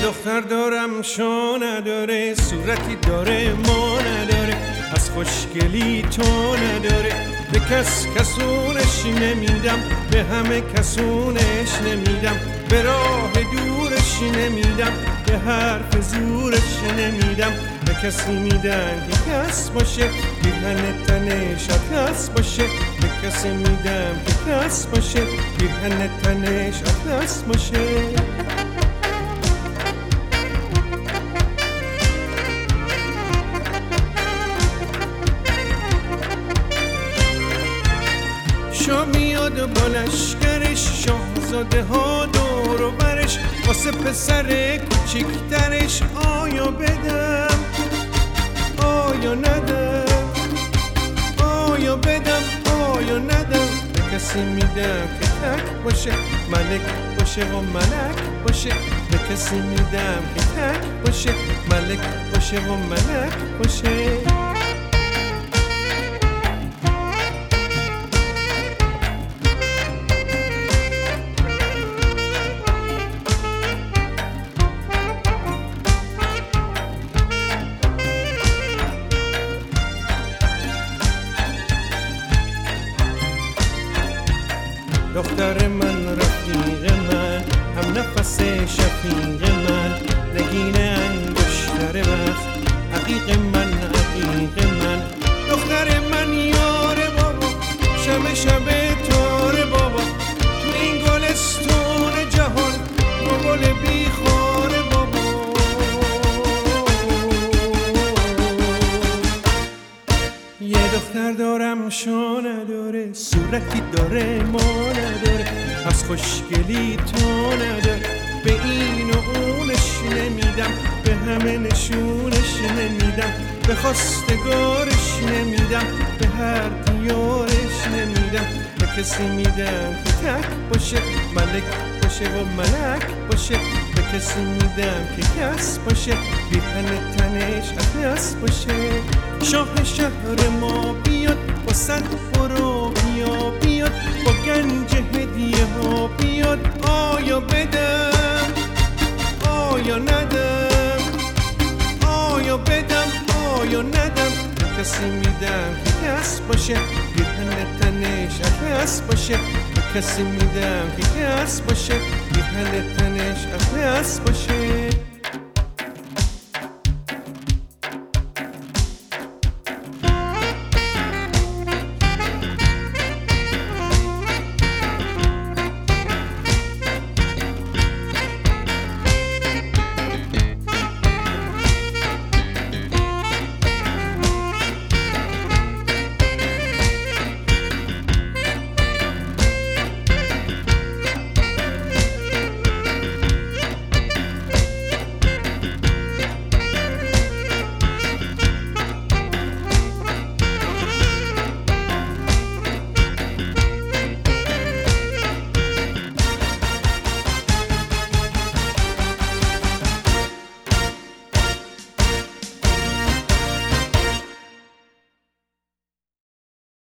دختر دارم شو نداره، صورتی داره ما نداره، از خوشگلی تو نداره. به کس کسونش نمیدم، به همه کسونش نمیدم، به راه دورش نمیدم، به حرف زورش نمیدم. به کسی میدم که کس باشه، پیرهن تنش اطلس باشه. به کسی میدم که کس باشه، پیرهن تنش اطلس باشه. شاه میاد و با لشکرش، شاهزاده ها دور و برش، واسه پسر کوچیکترش آیا بدم آیا ندم، آیا بدم آیا ندم. به کسی میدم که تک باشه، ملک باشه و ملک باشه. به کسی میدم که تک باشه، ملک باشه و ملک باشه. دختر من، رفیق من، هم نفس شفیق من، نگین انگشتر وقت، عقیق من عقیق من. دختر من یار بابا، شب شب تار بابا، تو این گلستون جهان با گل بیخار بابا. یه دختر دارم شو نداره، صورتی داره ما نداره، از خوشگلی تو نداره. به این و اونش نمیدم، به همه نشونش نمیدم، به خواستگارش نمیدم، به هر دیارش نمیدم. به کسی میدم که تک باشه، ملک باشه و ملک باشه. به کسی میدم که کس باشه، پیرهن تنش اطلس باشه. شاه شهر ما بیاد، با صد برو بیا بیاد، با گنج هدیه ها بیاد. آیا بدم آیا ندم، آیا بدم آیا ندم. به کسی میدم که کس باشه، پیرهن تنش اطلس باشه. به کسی میدم که کس باشه، پیرهن تنش اطلس باشه.